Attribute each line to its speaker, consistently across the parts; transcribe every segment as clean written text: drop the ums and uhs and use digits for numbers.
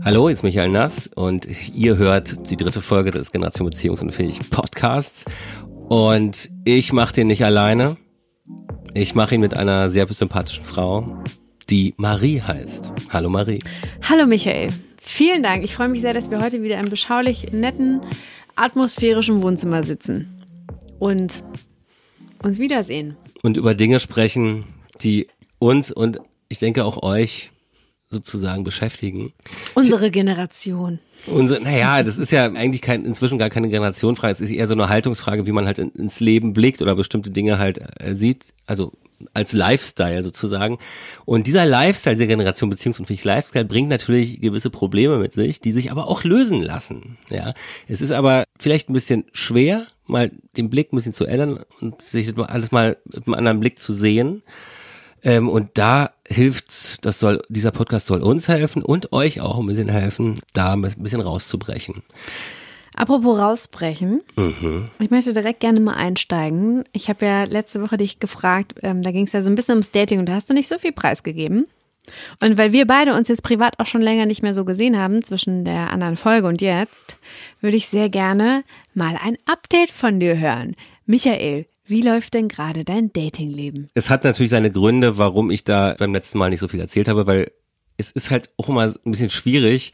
Speaker 1: Hallo, hier ist Michael Nass und ihr hört die 3. Folge des Generation Beziehungsunfähig Podcasts. Und ich mache den nicht alleine. Ich mache ihn mit einer sehr sympathischen Frau, die Marie heißt. Hallo Marie.
Speaker 2: Hallo Michael. Vielen Dank. Ich freue mich sehr, dass wir heute wieder im beschaulich netten, atmosphärischen Wohnzimmer sitzen und uns wiedersehen.
Speaker 1: Und über Dinge sprechen, die uns und ich denke auch euch sozusagen beschäftigen.
Speaker 2: Unsere Generation.
Speaker 1: Das ist ja eigentlich inzwischen gar keine Generationenfrage. Es ist eher so eine Haltungsfrage, wie man halt ins Leben blickt oder bestimmte Dinge halt sieht. Also als Lifestyle sozusagen. Und dieser Lifestyle, diese Generation beziehungsunfähig Lifestyle bringt natürlich gewisse Probleme mit sich, die sich aber auch lösen lassen. Ja, es ist aber vielleicht ein bisschen schwer, mal den Blick ein bisschen zu ändern und sich alles mal mit einem anderen Blick zu sehen. Und da hilft, dieser Podcast soll uns helfen und euch auch ein bisschen helfen, da ein bisschen rauszubrechen.
Speaker 2: Apropos rausbrechen, Ich möchte direkt gerne mal einsteigen. Ich habe ja letzte Woche dich gefragt, da ging es ja so ein bisschen ums Dating und da hast du nicht so viel preisgegeben. Und weil wir beide uns jetzt privat auch schon länger nicht mehr so gesehen haben, zwischen der anderen Folge und jetzt, würde ich sehr gerne mal ein Update von dir hören. Michael, wie läuft denn gerade dein Datingleben?
Speaker 1: Es hat natürlich seine Gründe, warum ich da beim letzten Mal nicht so viel erzählt habe, weil es ist halt auch immer ein bisschen schwierig,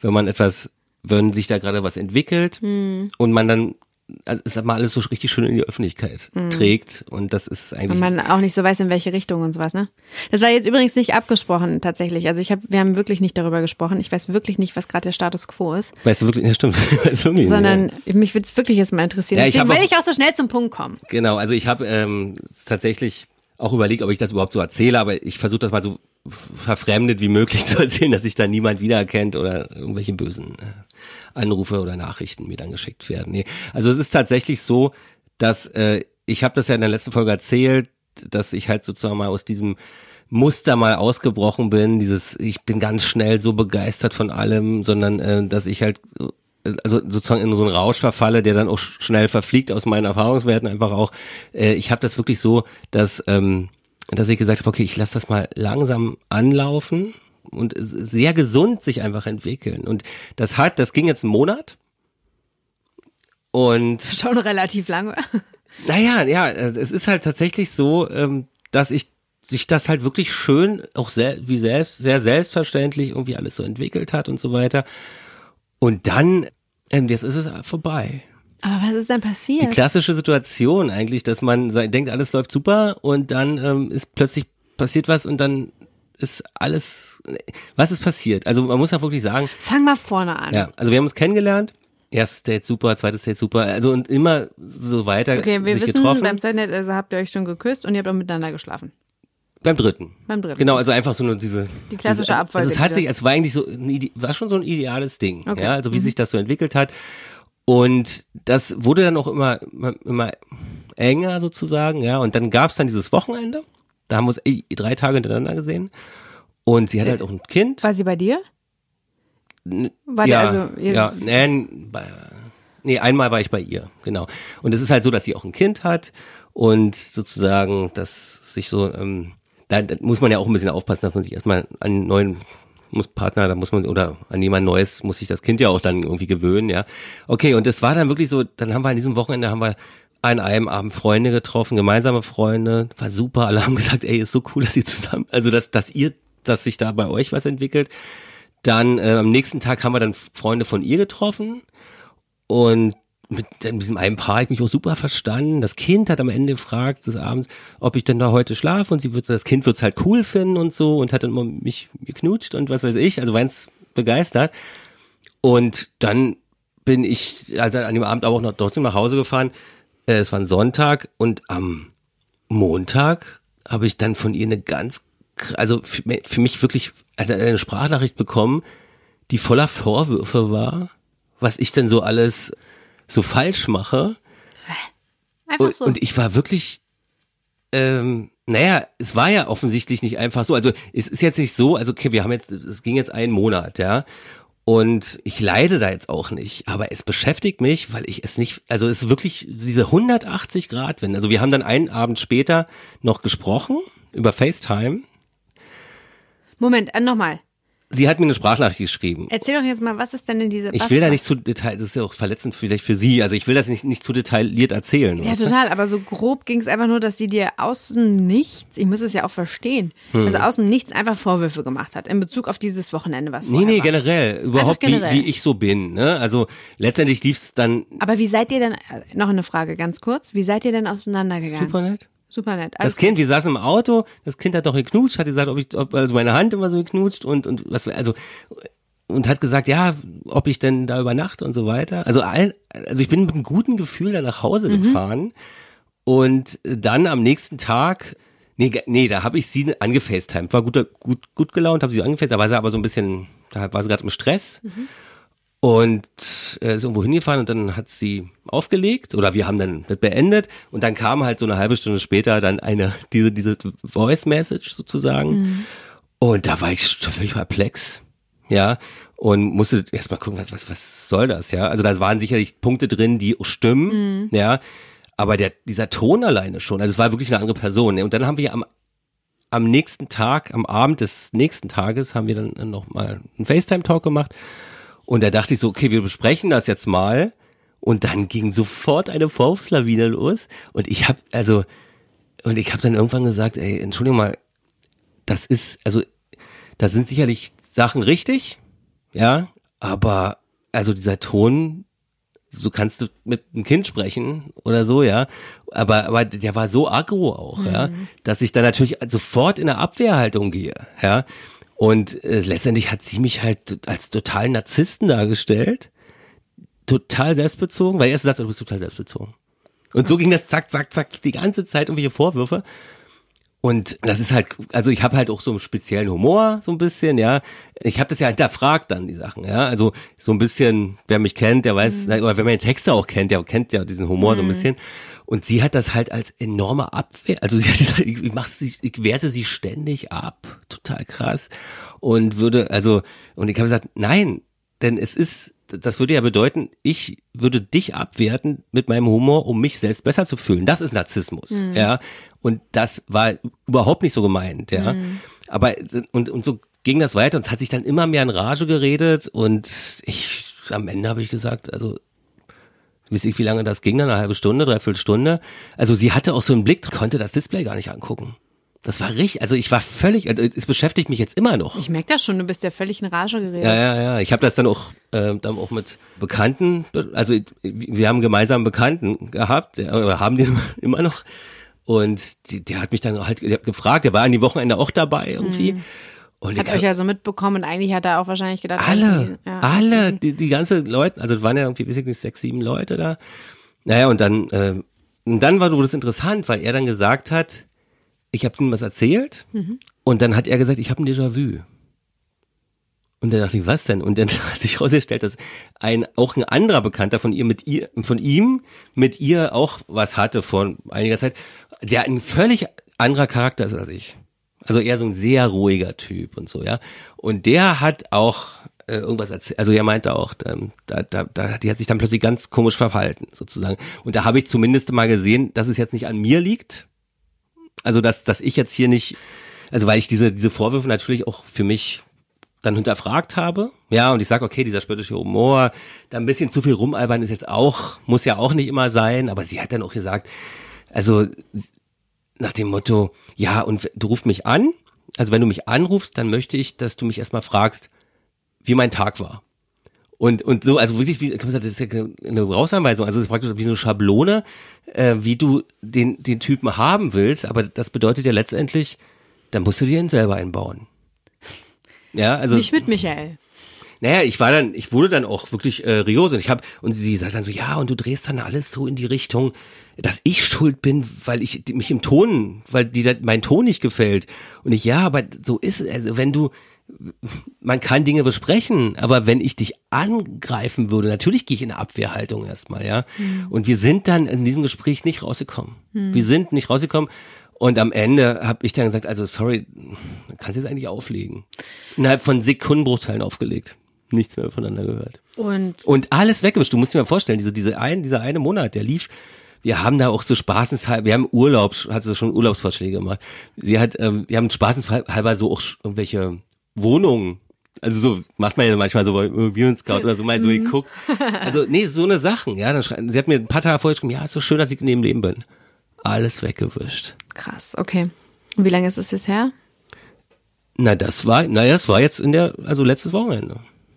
Speaker 1: wenn sich da gerade was entwickelt und man dann, also es mal alles so richtig schön in die Öffentlichkeit trägt und das ist eigentlich...
Speaker 2: Und man auch nicht so weiß, in welche Richtung und sowas, ne? Das war jetzt übrigens nicht abgesprochen, tatsächlich. Also wir haben wirklich nicht darüber gesprochen. Ich weiß wirklich nicht, was gerade der Status quo ist.
Speaker 1: Weißt du wirklich, ja stimmt.
Speaker 2: Sondern mich würde es wirklich jetzt mal interessieren. Deswegen will ich auch so schnell zum Punkt kommen.
Speaker 1: Genau, also ich habe tatsächlich auch überlegt, ob ich das überhaupt so erzähle, aber ich versuche das mal so verfremdet wie möglich zu erzählen, dass sich da niemand wiedererkennt oder irgendwelche bösen Anrufe oder Nachrichten mir dann geschickt werden. Nee. Also es ist tatsächlich so, dass ich habe das ja in der letzten Folge erzählt, dass ich halt sozusagen mal aus diesem Muster mal ausgebrochen bin, ich bin ganz schnell so begeistert von allem, sondern dass ich halt also sozusagen in so einen Rausch verfalle, der dann auch schnell verfliegt aus meinen Erfahrungswerten einfach auch. Ich habe das wirklich so, dass ich gesagt habe, okay, ich lasse das mal langsam anlaufen und sehr gesund sich einfach entwickeln. Und das ging jetzt einen Monat. Und
Speaker 2: schon relativ lange.
Speaker 1: Naja, ja, es ist halt tatsächlich so, dass sich das halt wirklich schön, auch sehr selbstverständlich irgendwie alles so entwickelt hat und so weiter. Und dann, jetzt ist es vorbei.
Speaker 2: Aber was ist denn passiert?
Speaker 1: Die klassische Situation eigentlich, dass man denkt, alles läuft super und dann ist plötzlich passiert was und dann ist alles, was ist passiert? Also man muss ja wirklich sagen.
Speaker 2: Fang mal vorne an.
Speaker 1: Ja, also wir haben uns kennengelernt, erstes Date super, zweites Date super, also und immer so weiter
Speaker 2: okay, wir
Speaker 1: sich
Speaker 2: wissen,
Speaker 1: getroffen.
Speaker 2: Beim zweiten Date habt ihr euch schon geküsst und ihr habt auch miteinander geschlafen.
Speaker 1: Beim dritten. Genau, also einfach so nur die
Speaker 2: klassische Abfolge.
Speaker 1: Also es war eigentlich so, war schon so ein ideales Ding,
Speaker 2: okay.
Speaker 1: Ja, also wie sich das so entwickelt hat. Und das wurde dann auch immer enger sozusagen, ja. Und dann gab's dann dieses Wochenende. Da haben wir uns 3 Tage hintereinander gesehen. Und sie hat halt auch ein Kind.
Speaker 2: War sie bei dir?
Speaker 1: Einmal war ich bei ihr, genau. Und es ist halt so, dass sie auch ein Kind hat und sozusagen, dass sich so, da muss man ja auch ein bisschen aufpassen, dass man sich erstmal an einen neuen Partner, oder an jemand Neues muss sich das Kind ja auch dann irgendwie gewöhnen, ja. Okay, und das war dann wirklich so, dann haben wir an diesem Wochenende an einem Abend Freunde getroffen, gemeinsame Freunde, war super, alle haben gesagt, ey, ist so cool, dass ihr zusammen, also dass sich da bei euch was entwickelt. Dann am nächsten Tag haben wir dann Freunde von ihr getroffen und mit diesem einen Paar habe ich mich auch super verstanden. Das Kind hat am Ende gefragt des Abends, ob ich denn da heute schlafe und das Kind wird's halt cool finden und so und hat dann immer mich geknutscht und was weiß ich, also war ganz begeistert. Und dann bin ich also an dem Abend aber auch noch trotzdem nach Hause gefahren. Es war ein Sonntag und am Montag habe ich dann von ihr also für mich wirklich eine Sprachnachricht bekommen, die voller Vorwürfe war, was ich denn so alles so falsch mache.
Speaker 2: Einfach so.
Speaker 1: Und ich war wirklich, es war ja offensichtlich nicht einfach so. Also es ist jetzt nicht so, also okay, es ging jetzt einen Monat, ja. Und ich leide da jetzt auch nicht, aber es beschäftigt mich, weil ich es nicht, also es ist wirklich diese 180-Grad-Wende. Also wir haben dann einen Abend später noch gesprochen über FaceTime.
Speaker 2: Moment, nochmal.
Speaker 1: Sie hat mir eine Sprachnachricht geschrieben.
Speaker 2: Erzähl doch jetzt mal, was ist denn in dieser...
Speaker 1: Ich will da nicht zu detailliert, das ist ja auch verletzend vielleicht für Sie, also ich will das nicht zu detailliert erzählen.
Speaker 2: Ja, total, aber so grob ging es einfach nur, dass sie dir aus dem Nichts, ich muss es ja auch verstehen, also aus dem Nichts einfach Vorwürfe gemacht hat in Bezug auf dieses Wochenende, was vorher war.
Speaker 1: Generell, überhaupt
Speaker 2: generell.
Speaker 1: Wie ich so bin, ne? Also letztendlich lief es dann...
Speaker 2: Aber wie seid ihr denn, noch eine Frage ganz kurz, wie seid ihr denn auseinandergegangen?
Speaker 1: Super nett.
Speaker 2: Super nett.
Speaker 1: Das Kind, wir saßen im Auto, das Kind hat doch geknutscht, hat gesagt, ob meine Hand immer so geknutscht und hat gesagt, ja, ob ich denn da übernachte und so weiter. Also ich bin mit einem guten Gefühl da nach Hause gefahren und dann am nächsten Tag, da habe ich sie angefacetimed, war gut gelaunt, habe sie angefacetimed, da war sie aber so ein bisschen, da war sie gerade im Stress. Und ist irgendwo hingefahren und dann hat sie aufgelegt oder wir haben dann beendet und dann kam halt so eine halbe Stunde später dann diese Voice Message sozusagen und da war ich völlig perplex, ja, und musste erst mal gucken, was soll das, ja, also da waren sicherlich Punkte drin, die stimmen, ja, aber dieser Ton alleine schon, also es war wirklich eine andere Person, ne? Und dann haben wir am nächsten Tag, am Abend des nächsten Tages haben wir dann noch mal einen FaceTime-Talk gemacht. Und da dachte ich so, okay, wir besprechen das jetzt mal. Und dann ging sofort eine Vorwurfslawine los. Und ich habe dann irgendwann gesagt, ey, Entschuldigung mal, da sind sicherlich Sachen richtig, ja, aber also dieser Ton, so kannst du mit einem Kind sprechen oder so, ja, aber der war so aggro auch, ja, dass ich dann natürlich sofort in eine Abwehrhaltung gehe, ja. Und letztendlich hat sie mich halt als totalen Narzissten dargestellt, total selbstbezogen, weil erst sagt, du bist total selbstbezogen. Und so ging das zack, zack, zack, die ganze Zeit irgendwelche Vorwürfe. Und das ist halt, also ich habe halt auch so einen speziellen Humor, so ein bisschen, ja. Ich habe das ja hinterfragt dann, die Sachen, ja. Also so ein bisschen, wer mich kennt, der weiß, oder wer meine Texte auch kennt, der kennt ja diesen Humor so ein bisschen. Und sie hat das halt als enorme Abwehr, also sie hat gesagt, ich werte sie ständig ab, total krass. Und ich habe gesagt, nein, denn das würde ja bedeuten, ich würde dich abwerten mit meinem Humor, um mich selbst besser zu fühlen. Das ist Narzissmus, ja. Und das war überhaupt nicht so gemeint, ja. Aber, und so ging das weiter und es hat sich dann immer mehr in Rage geredet und am Ende habe ich gesagt, also, weiß ich, wie lange das ging, dann eine halbe Stunde, 3/4 Stunde. Also sie hatte auch so einen Blick, konnte das Display gar nicht angucken. Das war richtig, also ich war völlig, also es beschäftigt mich jetzt immer noch.
Speaker 2: Ich merke das schon, du bist ja völlig in Rage geredet.
Speaker 1: Ja. Ich habe das dann auch mit Bekannten, also wir haben gemeinsam Bekannten gehabt, oder haben die immer noch. Und der hat mich dann halt gefragt, der war an die Wochenende auch dabei irgendwie. Und
Speaker 2: hat euch ja so mitbekommen und eigentlich hat er auch wahrscheinlich gedacht,
Speaker 1: alle, die ganze Leute, also es waren ja irgendwie, weiß ich nicht, 6, 7 Leute da. Naja, und dann war das interessant, weil er dann gesagt hat, ich habe ihm was erzählt und dann hat er gesagt, ich habe ein Déjà-vu. Und dann dachte ich, was denn? Und dann hat sich herausgestellt, dass auch ein anderer Bekannter von ihm mit ihr auch was hatte vor einiger Zeit, der ein völlig anderer Charakter ist als ich. Also eher so ein sehr ruhiger Typ und so, ja. Und der hat auch irgendwas erzählt, also er meinte auch, die hat sich dann plötzlich ganz komisch verhalten, sozusagen. Und da habe ich zumindest mal gesehen, dass es jetzt nicht an mir liegt. Also, dass ich jetzt hier nicht, also weil ich diese Vorwürfe natürlich auch für mich dann hinterfragt habe, ja, und ich sage, okay, dieser spöttische Humor, da ein bisschen zu viel rumalbern ist jetzt auch, muss ja auch nicht immer sein, aber sie hat dann auch gesagt, also nach dem Motto, ja, und du rufst mich an, also wenn du mich anrufst, dann möchte ich, dass du mich erstmal fragst, wie mein Tag war. Und so, also wirklich, wie, kann man sagen, das ist ja eine Brauchsanweisung, also es ist praktisch wie so eine Schablone, wie du den Typen haben willst, aber das bedeutet ja letztendlich, dann musst du dir ihn selber einbauen. Ja, also.
Speaker 2: Nicht mit Michael.
Speaker 1: Naja, ich wurde dann auch wirklich rios und sie sagt dann so, ja, und du drehst dann alles so in die Richtung, dass ich schuld bin, weil ich mich weil mein Ton nicht gefällt. Und aber so ist es, also man kann Dinge besprechen, aber wenn ich dich angreifen würde, natürlich gehe ich in eine Abwehrhaltung erstmal, ja. Und wir sind dann in diesem Gespräch nicht rausgekommen. Wir sind nicht rausgekommen. Und am Ende habe ich dann gesagt, also sorry, kannst du jetzt eigentlich auflegen. Innerhalb von Sekundenbruchteilen aufgelegt. Nichts mehr voneinander gehört. Und alles weggewischt. Du musst dir mal vorstellen, dieser eine Monat, der lief, wir haben da auch so spaßenshalber, wir haben hat sie schon Urlaubsvorschläge gemacht. Wir haben spaßenshalber so auch irgendwelche Wohnungen Also so macht man ja manchmal so bei Immobilien-Scout oder so mal so geguckt. Also nee, so eine Sachen, ja. Dann sie hat mir ein paar Tage vorher geschrieben, ja, ist so schön, dass ich neben Leben bin. Alles weggewischt.
Speaker 2: Krass, okay. Und wie lange ist das jetzt her?
Speaker 1: Das war jetzt also letztes Wochenende.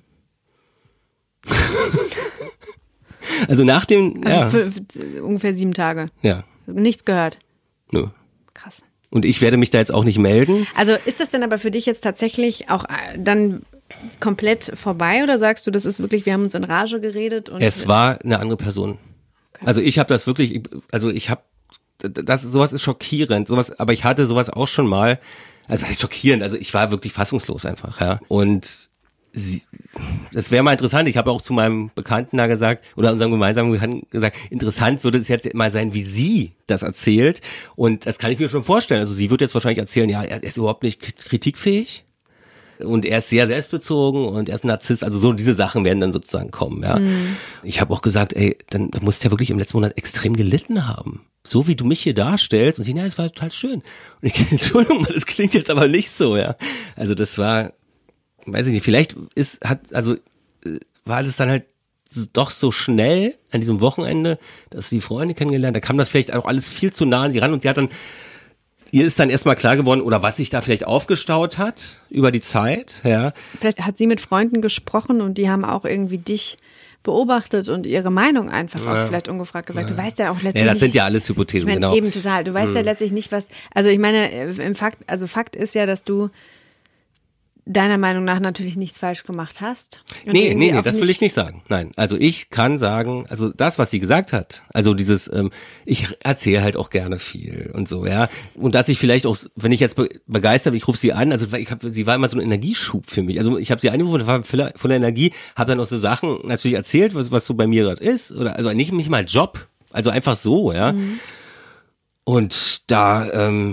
Speaker 1: Also nach dem,
Speaker 2: für ungefähr 7 Tage.
Speaker 1: Ja.
Speaker 2: Also nichts gehört.
Speaker 1: Nö.
Speaker 2: Krass.
Speaker 1: Und ich werde mich da jetzt auch nicht melden.
Speaker 2: Also ist das denn aber für dich jetzt tatsächlich auch dann komplett vorbei oder sagst du, das ist wirklich, wir haben uns in Rage geredet? Und
Speaker 1: es war eine andere Person. Okay. Also ich habe das wirklich, sowas ist schockierend, aber ich hatte sowas auch schon mal, also das ist schockierend, also ich war wirklich fassungslos einfach, ja. Und das wäre mal interessant, ich habe auch zu meinem Bekannten da gesagt, oder unserem gemeinsamen Bekannten gesagt, interessant würde es jetzt mal sein, wie sie das erzählt. Und das kann ich mir schon vorstellen. Also sie wird jetzt wahrscheinlich erzählen, ja, er ist überhaupt nicht kritikfähig. Und er ist sehr selbstbezogen und er ist ein Narzisst. Also so diese Sachen werden dann sozusagen kommen, ja. Ich habe auch gesagt, dann musst du ja wirklich im letzten Monat extrem gelitten haben. So wie du mich hier darstellst. Und sie, ja, das war total schön. Und ich, Entschuldigung, das klingt jetzt aber nicht so, ja. Also das war, weiß ich nicht, vielleicht war alles dann halt doch so schnell an diesem Wochenende, dass sie die Freunde kennengelernt, da kam das vielleicht auch alles viel zu nah an sie ran und ihr ist dann erstmal klar geworden, oder was sich da vielleicht aufgestaut hat über die Zeit, ja.
Speaker 2: Vielleicht hat sie mit Freunden gesprochen und die haben auch irgendwie dich beobachtet und ihre Meinung einfach auch vielleicht ungefragt gesagt. Du weißt ja auch letztlich
Speaker 1: das sind ja alles Hypothesen,
Speaker 2: ich meine,
Speaker 1: genau.
Speaker 2: Eben total. Du weißt ja letztlich nicht, was, also ich meine, Fakt ist ja, dass du deiner Meinung nach natürlich nichts falsch gemacht hast.
Speaker 1: Nee, das will ich nicht sagen. Nein, also ich kann sagen, also das, was sie gesagt hat, also dieses, ich erzähle halt auch gerne viel und so, ja. Und dass ich vielleicht auch, wenn ich jetzt begeistert bin, ich rufe sie an, also sie war immer so ein Energieschub für mich. Also ich habe sie angerufen, war voller Energie, habe dann auch so Sachen natürlich erzählt, was so bei mir gerade ist, oder also nicht mal Job, also einfach so, ja. Und da,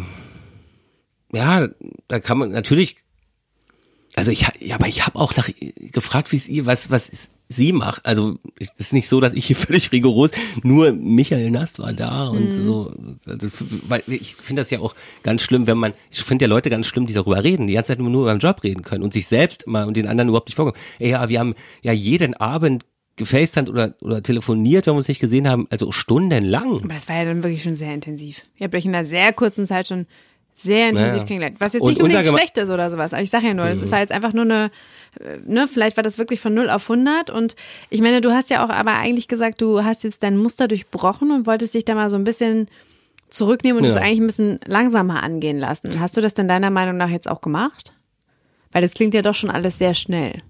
Speaker 1: da kann man natürlich. Also ich habe auch gefragt, was sie macht. Also es ist nicht so, dass ich hier völlig rigoros, nur Michael Nast war da und so. Weil ich finde das ja auch ganz schlimm, ich finde ja Leute ganz schlimm, die darüber reden, die ganze Zeit nur über den Job reden können und sich selbst mal und den anderen überhaupt nicht vorkommen. Ja, wir haben ja jeden Abend gefacetimed oder telefoniert, wenn wir uns nicht gesehen haben, also stundenlang.
Speaker 2: Aber das war ja dann wirklich schon sehr intensiv. Ihr habt euch in einer sehr kurzen Zeit schon sehr intensiv kennengelernt. Was jetzt nicht unbedingt schlecht ist oder sowas. Aber ich sage ja nur, das war jetzt einfach nur vielleicht war das wirklich von 0 auf 100. Und ich meine, du hast ja auch aber eigentlich gesagt, du hast jetzt dein Muster durchbrochen und wolltest dich da mal so ein bisschen zurücknehmen und es eigentlich ein bisschen langsamer angehen lassen. Hast du das denn deiner Meinung nach jetzt auch gemacht? Weil das klingt ja doch schon alles sehr schnell.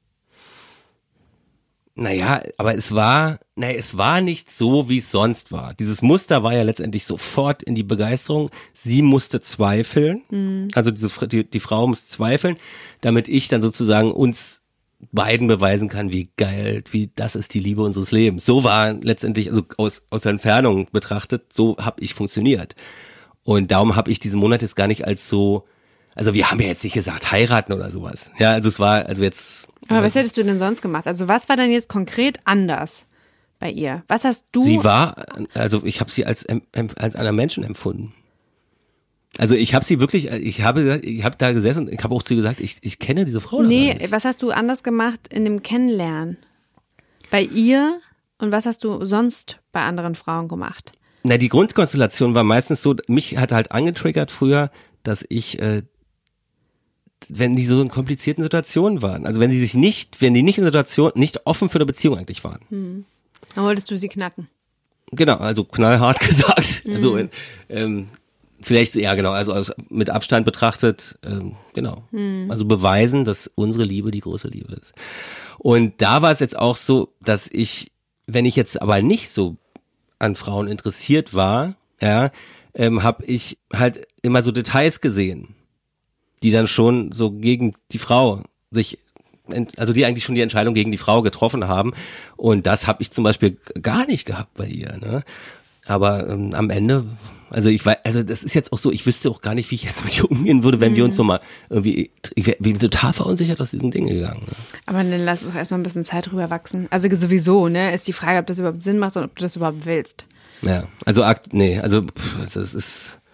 Speaker 1: Naja, aber es war nicht so, wie es sonst war. Dieses Muster war ja letztendlich sofort in die Begeisterung. Sie musste zweifeln, also die Frau muss zweifeln, damit ich dann sozusagen uns beiden beweisen kann, wie geil, wie das ist die Liebe unseres Lebens. So war letztendlich, also aus der Entfernung betrachtet, so habe ich funktioniert. Und darum habe ich diesen Monat jetzt gar nicht als so, also wir haben ja jetzt nicht gesagt heiraten oder sowas. Ja, also es war, also jetzt.
Speaker 2: Aber was hättest du denn sonst gemacht? Also was war denn jetzt konkret anders bei ihr? Was hast du?
Speaker 1: Ich habe sie als einen Menschen empfunden. Also ich habe sie wirklich, ich habe da gesessen und ich habe auch zu ihr gesagt, ich kenne diese Frau.
Speaker 2: Nee, was hast du anders gemacht in dem Kennenlernen? Bei ihr und was hast du sonst bei anderen Frauen gemacht?
Speaker 1: Na, die Grundkonstellation war meistens so, mich hat halt angetriggert früher, dass ich, wenn die so in komplizierten Situationen waren, also wenn die nicht in Situationen, nicht offen für eine Beziehung eigentlich waren.
Speaker 2: Dann wolltest du sie knacken.
Speaker 1: Genau, also knallhart gesagt. Also vielleicht, ja genau, also mit Abstand betrachtet, genau. Also beweisen, dass unsere Liebe die große Liebe ist. Und da war es jetzt auch so, dass wenn ich jetzt aber nicht so an Frauen interessiert war, ja, habe ich halt immer so Details gesehen, die dann schon so gegen die Frau also die eigentlich schon die Entscheidung gegen die Frau getroffen haben. Und das habe ich zum Beispiel gar nicht gehabt bei ihr. Ne? Aber am Ende, also das ist jetzt auch so, ich wüsste auch gar nicht, wie ich jetzt mit ihr umgehen würde, wenn wir uns nochmal irgendwie, ich bin total verunsichert aus diesen Dingen gegangen. Ne?
Speaker 2: Aber dann lass es doch erstmal ein bisschen Zeit drüber wachsen. Also sowieso, ne, ist die Frage, ob das überhaupt Sinn macht und ob du das überhaupt willst.
Speaker 1: Ja, also das ist,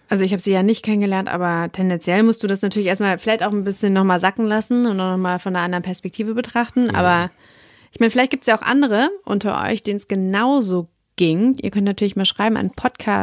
Speaker 2: Also ich habe sie ja nicht kennengelernt, aber tendenziell musst du das natürlich erstmal vielleicht auch ein bisschen nochmal sacken lassen und nochmal von einer anderen Perspektive betrachten. Aber ich meine, vielleicht gibt es ja auch andere unter euch, denen es genauso ging. Ihr könnt natürlich mal schreiben an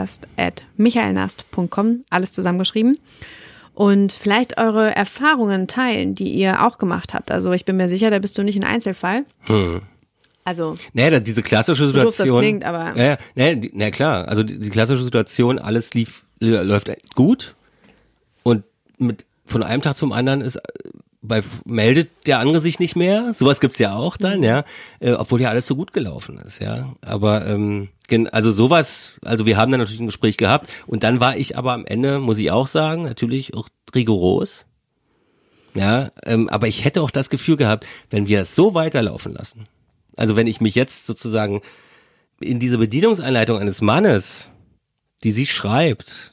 Speaker 2: podcast@michaelnast.com, alles zusammengeschrieben. Und vielleicht eure Erfahrungen teilen, die ihr auch gemacht habt. Also ich bin mir sicher, da bist du nicht ein Einzelfall. Also,
Speaker 1: naja, diese klassische Situation.
Speaker 2: So doof das klingt, aber.
Speaker 1: Na klar, also die klassische Situation, alles läuft gut und von einem Tag zum anderen meldet der andere sich nicht mehr. Sowas gibt's ja auch dann, ja, obwohl ja alles so gut gelaufen ist, ja. Aber also sowas, also wir haben dann natürlich ein Gespräch gehabt und dann war ich aber am Ende, muss ich auch sagen, natürlich auch rigoros. Ja, aber ich hätte auch das Gefühl gehabt, wenn wir es so weiterlaufen lassen. Also wenn ich mich jetzt sozusagen in diese Bedienungsanleitung eines Mannes, die sie schreibt,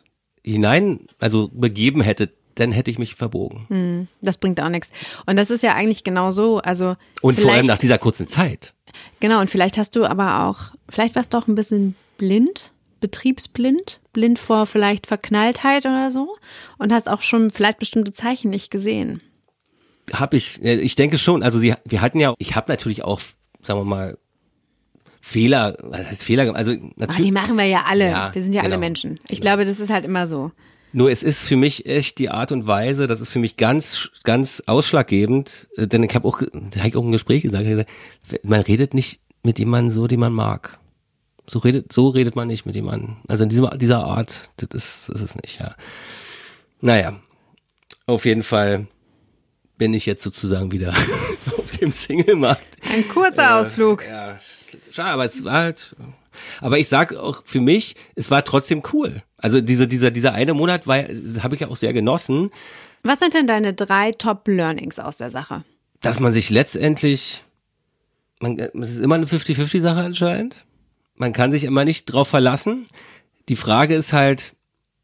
Speaker 1: begeben hätte, dann hätte ich mich verbogen.
Speaker 2: Das bringt auch nichts. Und das ist ja eigentlich genau so. Also
Speaker 1: und vor allem nach dieser kurzen Zeit.
Speaker 2: Genau, und vielleicht hast du aber auch, vielleicht warst du auch ein bisschen blind, betriebsblind, blind vor vielleicht Verknalltheit oder so und hast auch schon vielleicht bestimmte Zeichen nicht gesehen.
Speaker 1: Ich denke schon, also ich habe natürlich auch, sagen wir mal, Fehler, was heißt Fehler? Also natürlich.
Speaker 2: Die machen wir ja alle.
Speaker 1: Ja,
Speaker 2: wir sind ja alle Menschen. Ich glaube, das ist halt immer so.
Speaker 1: Nur es ist für mich echt die Art und Weise, das ist für mich ganz, ganz ausschlaggebend, denn ich habe auch im Gespräch gesagt, man redet nicht mit jemandem so, den man mag. So redet man nicht mit jemandem. Also in dieser Art, das ist es nicht, ja. Naja, auf jeden Fall bin ich jetzt sozusagen wieder auf dem Single-Markt.
Speaker 2: Ein kurzer Ausflug.
Speaker 1: Ja, schade, aber es war halt. Aber ich sag auch für mich, es war trotzdem cool. Also dieser eine Monat habe ich ja auch sehr genossen.
Speaker 2: Was sind denn deine 3 Top-Learnings aus der Sache?
Speaker 1: Dass man sich letztendlich, es ist immer eine 50-50-Sache anscheinend. Man kann sich immer nicht drauf verlassen. Die Frage ist halt,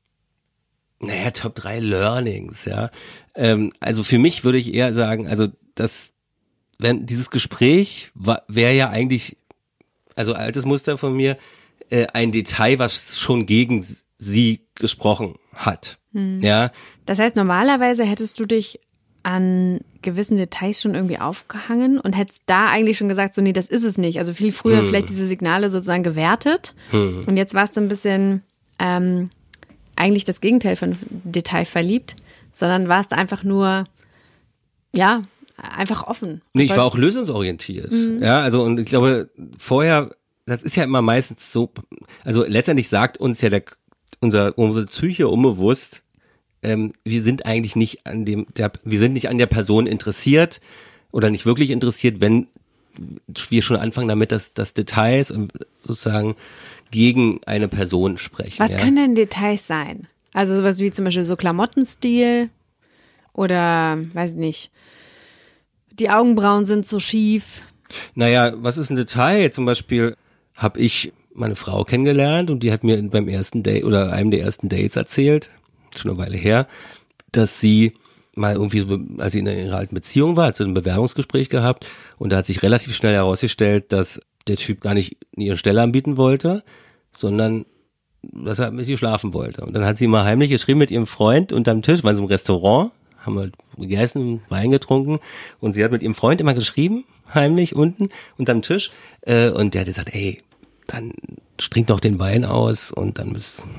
Speaker 1: Top 3 Learnings, ja. Also für mich würde ich eher sagen, also wenn dieses Gespräch wäre ja eigentlich, also altes Muster von mir, ein Detail, was schon gegen sie gesprochen hat. Ja.
Speaker 2: Das heißt, normalerweise hättest du dich an gewissen Details schon irgendwie aufgehangen und hättest da eigentlich schon gesagt, so nee, das ist es nicht. Also viel früher vielleicht diese Signale sozusagen gewertet und jetzt warst du ein bisschen eigentlich das Gegenteil von Detail verliebt, sondern warst einfach nur, ja, einfach offen.
Speaker 1: Nee, ich war auch lösungsorientiert. Ja, also und ich glaube, vorher, das ist ja immer meistens so, also letztendlich sagt uns ja unsere Psyche unbewusst, wir sind eigentlich nicht wir sind nicht an der Person interessiert oder nicht wirklich interessiert, wenn wir schon anfangen damit, dass Details und sozusagen gegen eine Person sprechen.
Speaker 2: Was können denn Details sein? Also sowas wie zum Beispiel so Klamottenstil oder, weiß ich nicht, die Augenbrauen sind so schief.
Speaker 1: Naja, was ist ein Detail? Zum Beispiel habe ich meine Frau kennengelernt und die hat mir beim ersten Date oder einem der ersten Dates erzählt, schon eine Weile her, dass sie mal irgendwie, als sie in ihrer alten Beziehung war, hat sie ein Bewerbungsgespräch gehabt und da hat sich relativ schnell herausgestellt, dass der Typ gar nicht ihre Stelle anbieten wollte, sondern dass er mit ihr schlafen wollte. Und dann hat sie mal heimlich geschrieben mit ihrem Freund unterm Tisch, waren so im Restaurant, haben halt gegessen, Wein getrunken und sie hat mit ihrem Freund immer geschrieben, heimlich unten unterm Tisch und der hat gesagt, ey, dann trink doch den Wein aus und dann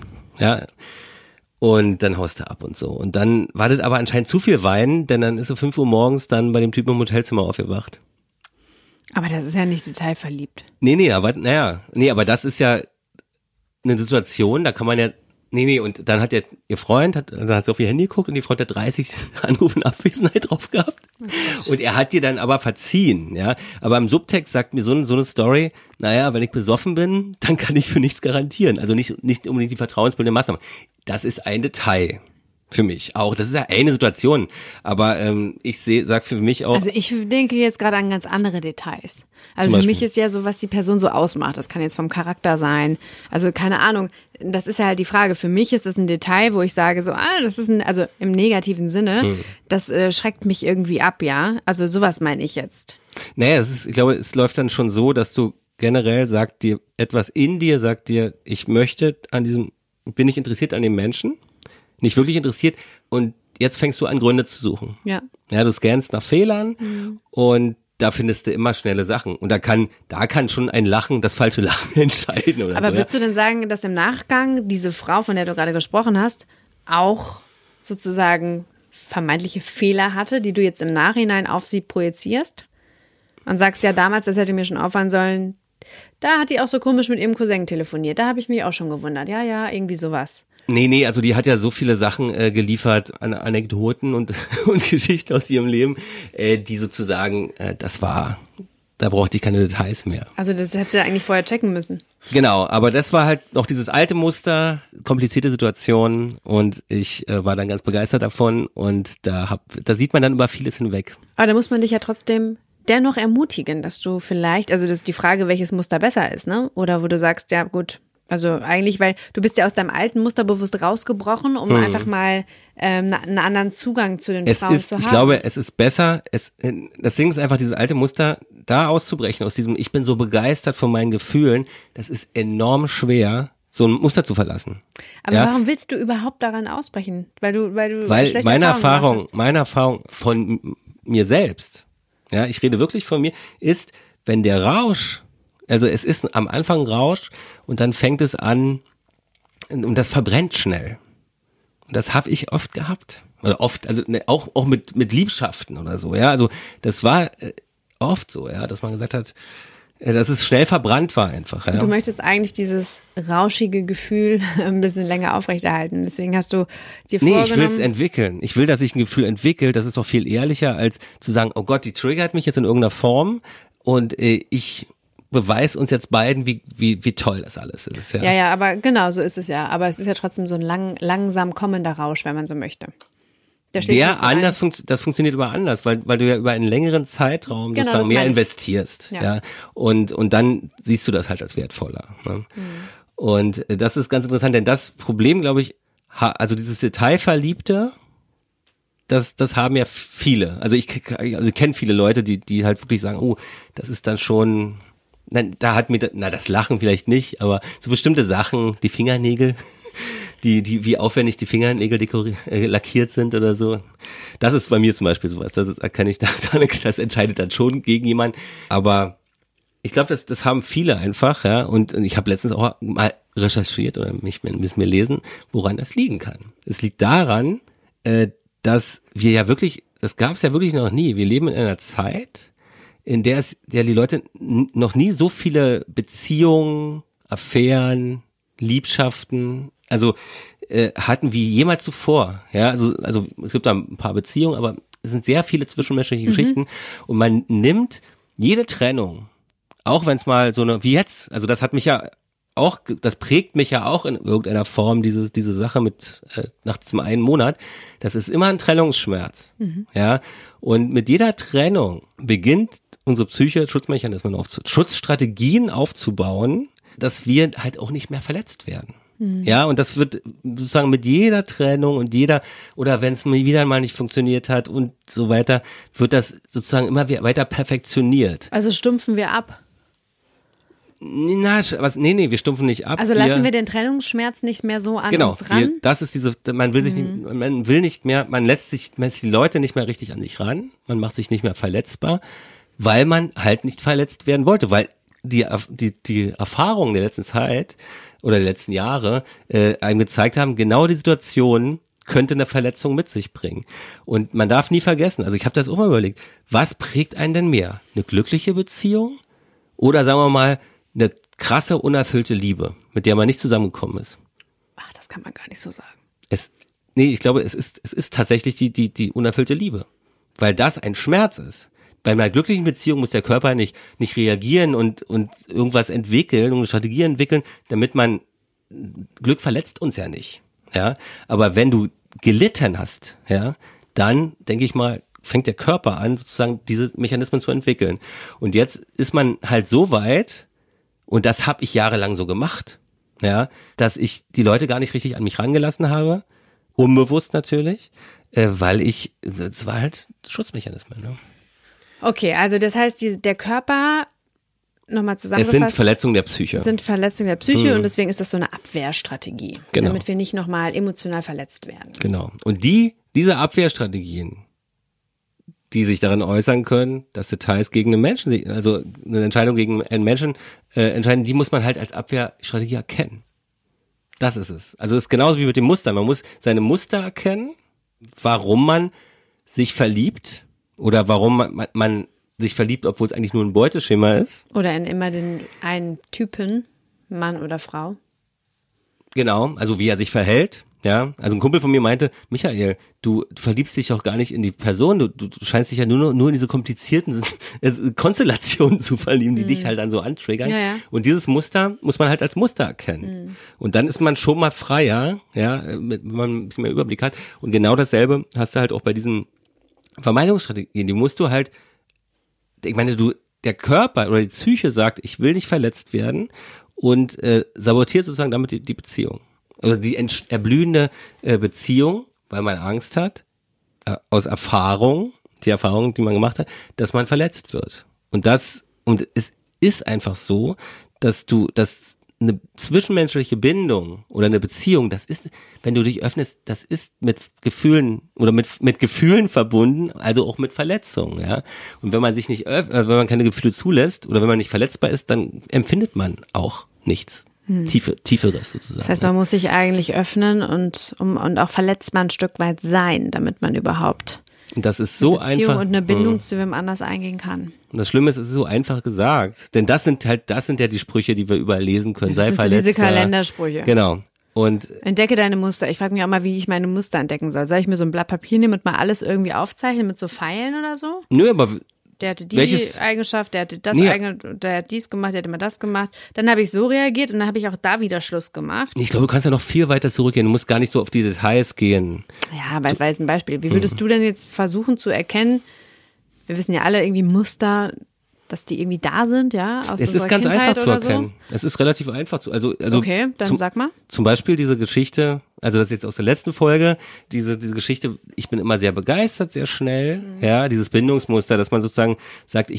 Speaker 1: und dann haust du ab und so. Und dann war das aber anscheinend zu viel Wein, denn dann ist so 5 Uhr morgens dann bei dem Typen im Hotelzimmer aufgewacht.
Speaker 2: Aber das ist ja nicht detailverliebt.
Speaker 1: Nee, aber das ist ja eine Situation, da kann man ja, und dann hat ihr Freund, dann hat sie auf ihr Handy geguckt und die Frau hat 30 Anrufe in Abwesenheit drauf gehabt. Und er hat dir dann aber verziehen, ja. Aber im Subtext sagt mir so eine Story, wenn ich besoffen bin, dann kann ich für nichts garantieren. Also nicht unbedingt die vertrauensbildende Maßnahme. Das ist ein Detail. Für mich auch. Das ist ja eine Situation. Aber sag für mich auch.
Speaker 2: Also ich denke jetzt gerade an ganz andere Details. Also für mich ist ja so, was die Person so ausmacht. Das kann jetzt vom Charakter sein. Also keine Ahnung. Das ist ja halt die Frage. Für mich ist es ein Detail, wo ich sage so, das ist also im negativen Sinne, das schreckt mich irgendwie ab, ja. Also sowas meine ich jetzt.
Speaker 1: Naja, ich glaube, es läuft dann schon so, dass du generell etwas in dir sagt dir, bin ich interessiert an dem Menschen. nicht wirklich interessiert und jetzt fängst du an, Gründe zu suchen.
Speaker 2: Ja.
Speaker 1: Ja, du scannst nach Fehlern und da findest du immer schnelle Sachen. Und da kann schon ein Lachen, das falsche Lachen entscheiden oder so.
Speaker 2: Aber würdest du denn sagen, dass im Nachgang diese Frau, von der du gerade gesprochen hast, auch sozusagen vermeintliche Fehler hatte, die du jetzt im Nachhinein auf sie projizierst? Und sagst ja damals, das hätte mir schon auffallen sollen, da hat die auch so komisch mit ihrem Cousin telefoniert. Da habe ich mich auch schon gewundert. Ja, irgendwie sowas.
Speaker 1: Nee, also die hat ja so viele Sachen geliefert an Anekdoten und Geschichten aus ihrem Leben, die sozusagen, da brauchte ich keine Details mehr.
Speaker 2: Also das hättest du ja eigentlich vorher checken müssen.
Speaker 1: Genau, aber das war halt noch dieses alte Muster, komplizierte Situationen und ich war dann ganz begeistert davon und da sieht man dann über vieles hinweg.
Speaker 2: Aber da muss man dich ja trotzdem dennoch ermutigen, dass du vielleicht, also das ist die Frage, welches Muster besser ist, ne? Oder wo du sagst, ja gut, also eigentlich, weil du bist ja aus deinem alten Muster bewusst rausgebrochen, um einfach mal einen anderen Zugang zu den Frauen zu haben.
Speaker 1: Ich glaube, es ist besser, das Ding ist einfach, dieses alte Muster da auszubrechen, aus diesem, ich bin so begeistert von meinen Gefühlen, das ist enorm schwer, so ein Muster zu verlassen.
Speaker 2: Aber warum willst du überhaupt daran ausbrechen? Weil
Speaker 1: meine Erfahrung von mir selbst, ja, ich rede wirklich von mir, ist, wenn der Rausch, also es ist am Anfang Rausch und dann fängt es an und das verbrennt schnell. Und das habe ich oft gehabt. Oder oft, also auch mit Liebschaften oder so, ja. Also das war oft so, ja, dass man gesagt hat, dass es schnell verbrannt war einfach. Ja.
Speaker 2: Du möchtest eigentlich dieses rauschige Gefühl ein bisschen länger aufrechterhalten. Deswegen hast du dir vorgenommen...
Speaker 1: Nee, ich will es entwickeln. Ich will, dass sich ein Gefühl entwickelt. Das ist doch viel ehrlicher, als zu sagen, oh Gott, die triggert mich jetzt in irgendeiner Form und ich beweise uns jetzt beiden, wie toll das alles ist. Ja.
Speaker 2: Ja, aber genau, so ist es ja. Aber es ist ja trotzdem so ein langsam kommender Rausch, wenn man so möchte. Das
Speaker 1: funktioniert aber anders, weil du ja über einen längeren Zeitraum sozusagen mehr investierst. Ja. Und dann siehst du das halt als wertvoller. Ne? Und das ist ganz interessant, denn das Problem, glaube ich, also dieses Detailverliebte, das haben ja viele. Also ich kenne viele Leute, die halt wirklich sagen, oh, das ist dann schon, das Lachen vielleicht nicht, aber so bestimmte Sachen, die Fingernägel, wie aufwendig die Fingernägel lackiert sind oder so. Das ist bei mir zum Beispiel sowas. Das entscheidet dann schon gegen jemanden. Aber ich glaube, das haben viele einfach, ja. Und ich habe letztens auch mal recherchiert oder mich ein bisschen mehr lesen, woran das liegen kann. Es liegt daran, dass wir ja wirklich, das gab es ja wirklich noch nie. Wir leben in einer Zeit, in der die Leute noch nie so viele Beziehungen, Affären, Liebschaften, also hatten wie jemals zuvor. Ja, also es gibt da ein paar Beziehungen, aber es sind sehr viele zwischenmenschliche Geschichten und man nimmt jede Trennung, auch wenn es mal so eine, wie jetzt, also das prägt mich ja auch in irgendeiner Form, diese Sache mit nach diesem einen Monat, das ist immer ein Trennungsschmerz. Ja, und mit jeder Trennung beginnt unsere Psyche Schutzmechanismen Schutzstrategien aufzubauen, dass wir halt auch nicht mehr verletzt werden. Ja, und das wird sozusagen mit jeder Trennung und oder wenn es wieder mal nicht funktioniert hat und so weiter, wird das sozusagen immer weiter perfektioniert.
Speaker 2: Also stumpfen wir ab?
Speaker 1: Nee, wir stumpfen nicht ab.
Speaker 2: Also lassen wir den Trennungsschmerz nicht mehr so an uns ran?
Speaker 1: Das ist man lässt die Leute nicht mehr richtig an sich ran, man macht sich nicht mehr verletzbar, weil man halt nicht verletzt werden wollte, weil die Erfahrungen der letzten Zeit oder der letzten Jahre einem gezeigt haben, genau die Situation könnte eine Verletzung mit sich bringen. Und man darf nie vergessen, also ich habe das auch mal überlegt, was prägt einen denn mehr? Eine glückliche Beziehung oder sagen wir mal eine krasse, unerfüllte Liebe, mit der man nicht zusammengekommen ist?
Speaker 2: Ach, das kann man gar nicht so sagen.
Speaker 1: Ich glaube, es ist tatsächlich die unerfüllte Liebe, weil das ein Schmerz ist. Bei einer glücklichen Beziehung muss der Körper nicht reagieren und irgendwas entwickeln, eine Strategie entwickeln, damit Glück verletzt uns ja nicht. Ja, aber wenn du gelitten hast, ja, dann denke ich mal, fängt der Körper an, sozusagen diese Mechanismen zu entwickeln. Und jetzt ist man halt so weit, und das habe ich jahrelang so gemacht, ja, dass ich die Leute gar nicht richtig an mich rangelassen habe, unbewusst natürlich, weil das war halt Schutzmechanismen, ne?
Speaker 2: Okay, also das heißt, der Körper nochmal zusammengefasst.
Speaker 1: Es sind Verletzungen der Psyche.
Speaker 2: Es sind Verletzungen der Psyche und deswegen ist das so eine Abwehrstrategie, damit wir nicht nochmal emotional verletzt werden.
Speaker 1: Genau. Und diese Abwehrstrategien, die sich darin äußern können, dass Details gegen einen Menschen, also eine Entscheidung gegen einen Menschen entscheiden, die muss man halt als Abwehrstrategie erkennen. Das ist es. Also es ist genauso wie mit dem Muster. Man muss seine Muster erkennen, warum man sich verliebt oder warum man sich verliebt, obwohl es eigentlich nur ein Beuteschema ist.
Speaker 2: Oder in immer den einen Typen, Mann oder Frau.
Speaker 1: Genau, also wie er sich verhält. Ja, also ein Kumpel von mir meinte, Michael, du verliebst dich doch gar nicht in die Person, du scheinst dich ja nur in diese komplizierten Konstellationen zu verlieben, die dich halt dann so antriggern.
Speaker 2: Ja.
Speaker 1: Und dieses Muster muss man halt als Muster erkennen. Und dann ist man schon mal freier, ja, wenn man ein bisschen mehr Überblick hat. Und genau dasselbe hast du halt auch bei diesen Vermeidungsstrategien. Die musst du halt, ich meine, der Körper oder die Psyche sagt, ich will nicht verletzt werden und sabotiert sozusagen damit die Beziehung. Also die erblühende Beziehung, weil man Angst hat, aus Erfahrung, die Erfahrung, die man gemacht hat, dass man verletzt wird. Und es ist einfach so, dass eine zwischenmenschliche Bindung oder eine Beziehung, das ist, wenn du dich öffnest, das ist mit Gefühlen oder mit Gefühlen verbunden, also auch mit Verletzungen, ja. Und wenn man sich nicht wenn man keine Gefühle zulässt oder wenn man nicht verletzbar ist, dann empfindet man auch nichts. Tieferes sozusagen.
Speaker 2: Das heißt, man muss sich eigentlich öffnen und auch verletzbar ein Stück weit sein, damit man überhaupt
Speaker 1: und das ist so
Speaker 2: eine Beziehung
Speaker 1: einfach
Speaker 2: und eine Bindung zu wem anders eingehen kann.
Speaker 1: Und das Schlimme ist, es ist so einfach gesagt. Denn das sind ja die Sprüche, die wir überall lesen können. Sei verletzbar.
Speaker 2: So diese Kalendersprüche.
Speaker 1: Genau. Und
Speaker 2: entdecke deine Muster. Ich frage mich auch mal, wie ich meine Muster entdecken soll. Soll ich mir so ein Blatt Papier nehmen und mal alles irgendwie aufzeichnen mit so Pfeilen oder so?
Speaker 1: Nö, aber
Speaker 2: der hatte die Eigenschaft, der hatte das der hat dies gemacht, der hat immer das gemacht. Dann habe ich so reagiert und dann habe ich auch da wieder Schluss gemacht.
Speaker 1: Ich glaube, du kannst ja noch viel weiter zurückgehen. Du musst gar nicht so auf die Details gehen.
Speaker 2: Ja, aber war jetzt ein Beispiel. Wie würdest du denn jetzt versuchen zu erkennen, wir wissen ja alle irgendwie Muster, dass die irgendwie da sind, ja? Aus
Speaker 1: es ist ganz einfach zu erkennen. So? Es ist relativ einfach zu, also
Speaker 2: okay, dann sag mal.
Speaker 1: Zum Beispiel diese Geschichte, also das ist jetzt aus der letzten Folge, diese Geschichte, ich bin immer sehr begeistert, sehr schnell, ja, dieses Bindungsmuster, dass man sozusagen sagt,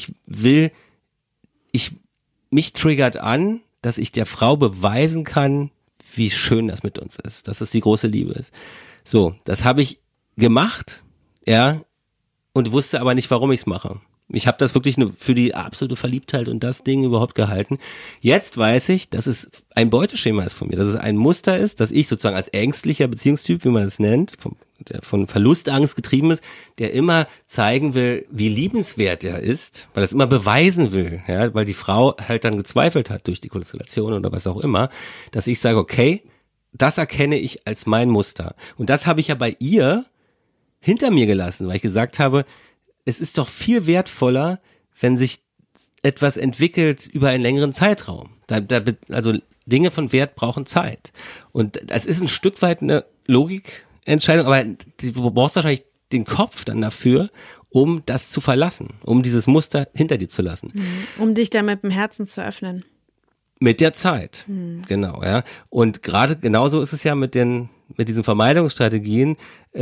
Speaker 1: mich triggert an, dass ich der Frau beweisen kann, wie schön das mit uns ist, dass es die große Liebe ist. So, das habe ich gemacht, ja, und wusste aber nicht, warum ich es mache. Ich habe das wirklich nur für die absolute Verliebtheit und das Ding überhaupt gehalten. Jetzt weiß ich, dass es ein Beuteschema ist von mir, dass es ein Muster ist, dass ich sozusagen als ängstlicher Beziehungstyp, wie man das nennt, der von Verlustangst getrieben ist, der immer zeigen will, wie liebenswert er ist, weil er es immer beweisen will, ja, weil die Frau halt dann gezweifelt hat durch die Konstellation oder was auch immer, dass ich sage, okay, das erkenne ich als mein Muster. Und das habe ich ja bei ihr hinter mir gelassen, weil ich gesagt habe, es ist doch viel wertvoller, wenn sich etwas entwickelt über einen längeren Zeitraum. Also Dinge von Wert brauchen Zeit. Und es ist ein Stück weit eine Logikentscheidung, aber du brauchst wahrscheinlich den Kopf dann dafür, um das zu verlassen, um dieses Muster hinter dir zu lassen.
Speaker 2: Um dich da mit dem Herzen zu öffnen.
Speaker 1: Mit der Zeit, genau, ja. Und gerade genauso ist es ja mit diesen Vermeidungsstrategien,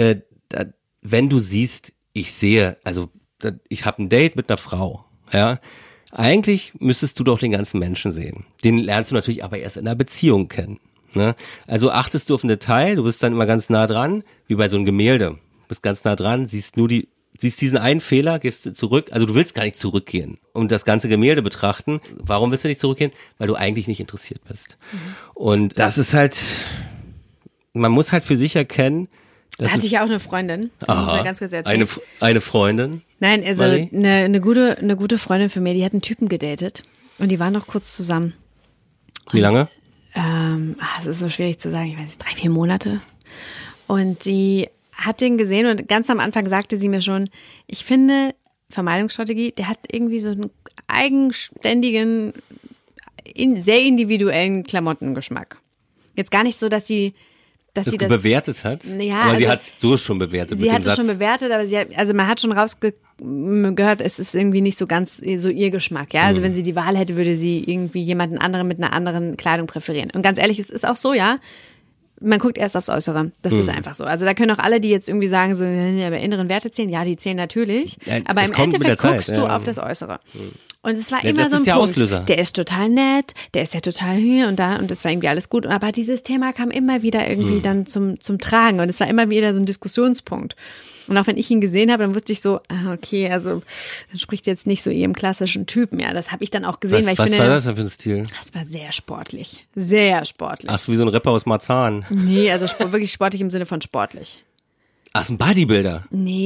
Speaker 1: wenn du siehst, ich habe ein Date mit einer Frau, ja. Eigentlich müsstest du doch den ganzen Menschen sehen. Den lernst du natürlich aber erst in einer Beziehung kennen, ne? Also achtest du auf ein Detail, du bist dann immer ganz nah dran, wie bei so einem Gemälde. Du bist ganz nah dran, siehst diesen einen Fehler, gehst zurück, also du willst gar nicht zurückgehen und das ganze Gemälde betrachten. Warum willst du nicht zurückgehen? Weil du eigentlich nicht interessiert bist. Und das ist halt, man muss halt für sich erkennen,
Speaker 2: da hatte ich ja auch eine Freundin, das muss ich mal ganz kurz erzählen.
Speaker 1: Eine Freundin?
Speaker 2: Nein, also eine gute Freundin von mir, die hat einen Typen gedatet und die waren noch kurz zusammen.
Speaker 1: Wie lange?
Speaker 2: Es ist so schwierig zu sagen, ich weiß nicht, 3-4 Monate. Und die hat den gesehen und ganz am Anfang sagte sie mir schon, ich finde, Vermeidungsstrategie, der hat irgendwie so einen eigenständigen, sehr individuellen Klamottengeschmack. Jetzt gar nicht so, dass sie das
Speaker 1: bewertet hat?
Speaker 2: Ja,
Speaker 1: aber
Speaker 2: also,
Speaker 1: sie hat es so schon bewertet.
Speaker 2: Sie hat es schon bewertet, aber man hat schon rausgehört, es ist irgendwie nicht so ganz so ihr Geschmack. Ja, also wenn sie die Wahl hätte, würde sie irgendwie jemanden anderen mit einer anderen Kleidung präferieren. Und ganz ehrlich, es ist auch so, ja. Man guckt erst aufs Äußere. Das ist einfach so. Also da können auch alle, die jetzt irgendwie sagen, so, aber inneren Werte zählen, ja, die zählen natürlich. Ja, aber im Endeffekt guckst du auf das Äußere. Und es war
Speaker 1: Ja,
Speaker 2: immer
Speaker 1: das
Speaker 2: so ein
Speaker 1: ist der
Speaker 2: Punkt.
Speaker 1: Auslöser.
Speaker 2: Der ist total nett, der ist ja total hier und da und das war irgendwie alles gut. Aber dieses Thema kam immer wieder irgendwie dann zum Tragen und es war immer wieder so ein Diskussionspunkt. Und auch wenn ich ihn gesehen habe, dann wusste ich so, okay, also entspricht jetzt nicht so ihrem klassischen Typen. Ja, das habe ich dann auch gesehen.
Speaker 1: Was
Speaker 2: weil ich
Speaker 1: war das denn für ein Stil?
Speaker 2: Das war sehr sportlich. Sehr sportlich.
Speaker 1: Ach so, wie so ein Rapper aus Marzahn.
Speaker 2: Nee, also wirklich sportlich im Sinne von sportlich.
Speaker 1: Ach, so ein Bodybuilder.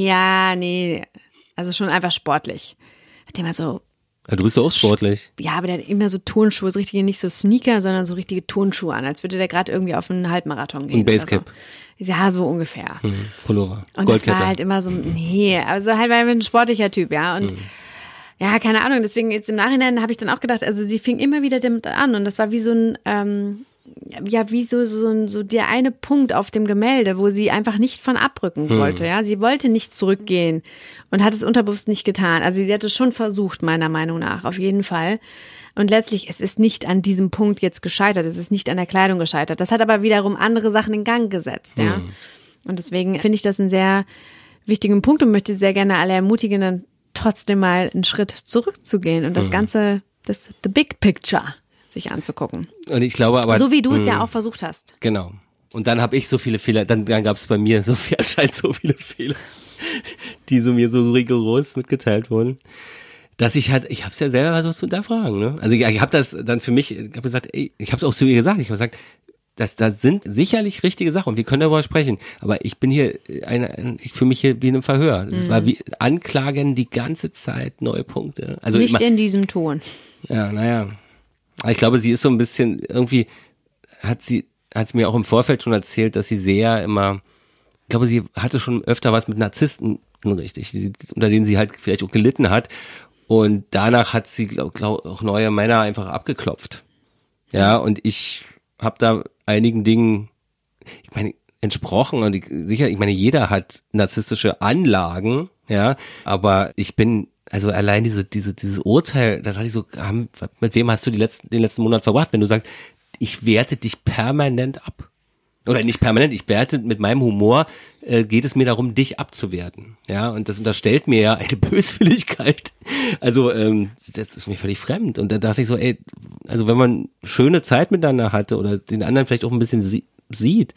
Speaker 2: Nee. Also schon einfach sportlich. Hat der mal so,
Speaker 1: Ja, du bist doch auch sportlich.
Speaker 2: ja, aber der hat immer so Turnschuhe, so richtige, nicht so Sneaker, sondern so richtige Turnschuhe an, als würde der gerade irgendwie auf einen Halbmarathon gehen.
Speaker 1: Und Basecap.
Speaker 2: So. Ja, so ungefähr.
Speaker 1: Pullover.
Speaker 2: Und
Speaker 1: Goldkette.
Speaker 2: das war halt immer so, nee, also halt war ein sportlicher Typ, ja. Und ja, keine Ahnung, deswegen jetzt im Nachhinein habe ich dann auch gedacht, also sie fing immer wieder damit an und das war wie so ein, wie so der eine Punkt auf dem Gemälde, wo sie einfach nicht von abrücken wollte, ja. Sie wollte nicht zurückgehen und hat es unterbewusst nicht getan. Also sie hat es schon versucht, meiner Meinung nach, auf jeden Fall. Und letztlich, es ist nicht an diesem Punkt jetzt gescheitert, es ist nicht an der Kleidung gescheitert. Das hat aber wiederum andere Sachen in Gang gesetzt, ja. Und deswegen finde ich das einen sehr wichtigen Punkt und möchte sehr gerne alle ermutigen, dann trotzdem mal einen Schritt zurückzugehen und das Ganze, the big picture sich anzugucken.
Speaker 1: Und ich glaube aber.
Speaker 2: So wie du es ja auch versucht hast.
Speaker 1: Genau. Und dann habe ich so viele Fehler, dann gab es bei mir anscheinend so viele Fehler, die so mir so rigoros mitgeteilt wurden, dass ich habe es ja selber so zu hinterfragen, ne? Also ich habe das dann für mich, ich habe gesagt, ey, ich habe es auch zu ihr gesagt, ich habe gesagt, das sind sicherlich richtige Sachen und wir können darüber sprechen, aber ich bin hier ich fühle mich hier wie in einem Verhör. Das war wie Anklagen die ganze Zeit, neue Punkte. Also
Speaker 2: Nicht in diesem Ton.
Speaker 1: Ja, naja. Aber ich glaube, sie ist so ein bisschen, irgendwie hat sie mir auch im Vorfeld schon erzählt, dass sie sehr immer, ich glaube, sie hatte schon öfter was mit Narzissten, richtig, unter denen sie halt vielleicht auch gelitten hat. Und danach hat sie, glaub, auch neue Männer einfach abgeklopft. Ja, und ich habe da einigen Dingen, ich meine, entsprochen und ich meine, jeder hat narzisstische Anlagen, ja, aber ich bin, also allein dieses Urteil, da dachte ich so, mit wem hast du den letzten Monat verbracht, wenn du sagst, ich werte dich permanent ab. Oder nicht permanent, ich werte mit meinem Humor, geht es mir darum, dich abzuwerten. Ja, und das unterstellt mir ja eine Böswilligkeit. Also, das ist mir völlig fremd. Und da dachte ich so, ey, also wenn man schöne Zeit miteinander hatte oder den anderen vielleicht auch ein bisschen sieht.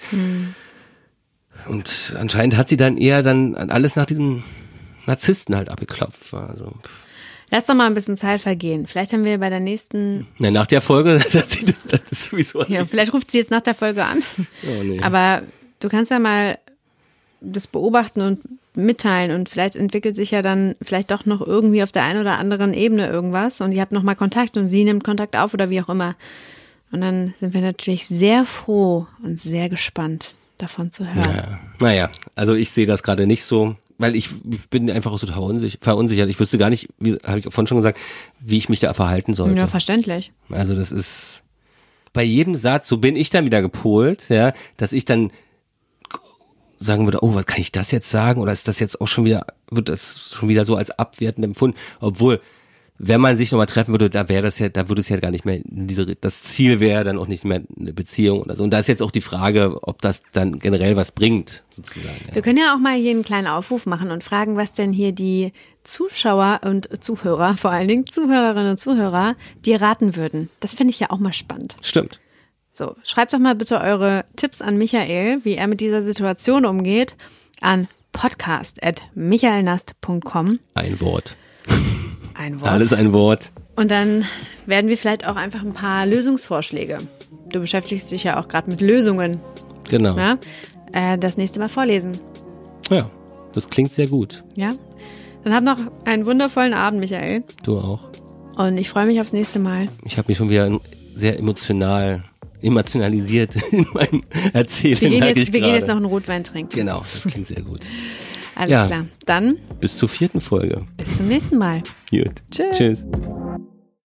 Speaker 1: Und anscheinend hat sie dann eher alles nach diesem Narzissten halt abgeklopft. Also,
Speaker 2: Lass doch mal ein bisschen Zeit vergehen. Vielleicht haben wir bei der nächsten...
Speaker 1: Na, nach der Folge, das ist sowieso...
Speaker 2: Ja, vielleicht ruft sie jetzt nach der Folge an.
Speaker 1: Oh, nee.
Speaker 2: Aber du kannst ja mal das beobachten und mitteilen und vielleicht entwickelt sich ja dann vielleicht doch noch irgendwie auf der einen oder anderen Ebene irgendwas und ihr habt nochmal Kontakt und sie nimmt Kontakt auf oder wie auch immer. Und dann sind wir natürlich sehr froh und sehr gespannt, davon zu hören.
Speaker 1: Ja. Naja, also ich sehe das gerade nicht so, weil ich bin einfach auch total verunsichert. Ich wüsste gar nicht, wie habe ich vorhin schon gesagt, wie ich mich da verhalten sollte.
Speaker 2: Ja, verständlich.
Speaker 1: Also das ist bei jedem Satz, so bin ich dann wieder gepolt, ja, dass ich dann sagen würde, oh, was kann ich das jetzt sagen? Oder ist das jetzt auch wird das schon wieder so als abwertend empfunden? Obwohl, wenn man sich nochmal treffen würde, da würde es ja gar nicht mehr das Ziel wäre dann auch nicht mehr eine Beziehung oder so. Und da ist jetzt auch die Frage, ob das dann generell was bringt, sozusagen. Ja.
Speaker 2: Wir können ja auch mal hier einen kleinen Aufruf machen und fragen, was denn hier die Zuschauer und Zuhörer, vor allen Dingen Zuhörerinnen und Zuhörer, dir raten würden. Das finde ich ja auch mal spannend.
Speaker 1: Stimmt.
Speaker 2: So, schreibt doch mal bitte eure Tipps an Michael, wie er mit dieser Situation umgeht, an podcast@michaelnast.com.
Speaker 1: Ein Wort.
Speaker 2: Ein Wort.
Speaker 1: Alles ein Wort.
Speaker 2: Und dann werden wir vielleicht auch einfach ein paar Lösungsvorschläge. Du beschäftigst dich ja auch gerade mit Lösungen.
Speaker 1: Genau.
Speaker 2: Ja? Das nächste Mal vorlesen.
Speaker 1: Ja, das klingt sehr gut.
Speaker 2: Ja? Dann hab noch einen wundervollen Abend, Michael.
Speaker 1: Du auch.
Speaker 2: Und ich freue mich aufs nächste Mal.
Speaker 1: Ich habe mich schon wieder sehr emotionalisiert in meinem Erzählen.
Speaker 2: Wir gehen jetzt noch einen Rotwein trinken.
Speaker 1: Genau, das klingt sehr gut.
Speaker 2: Alles klar. Dann
Speaker 1: bis zur 4. Folge.
Speaker 2: bis zum nächsten Mal.
Speaker 1: Gut.
Speaker 2: Tschüss.
Speaker 1: Tschüss.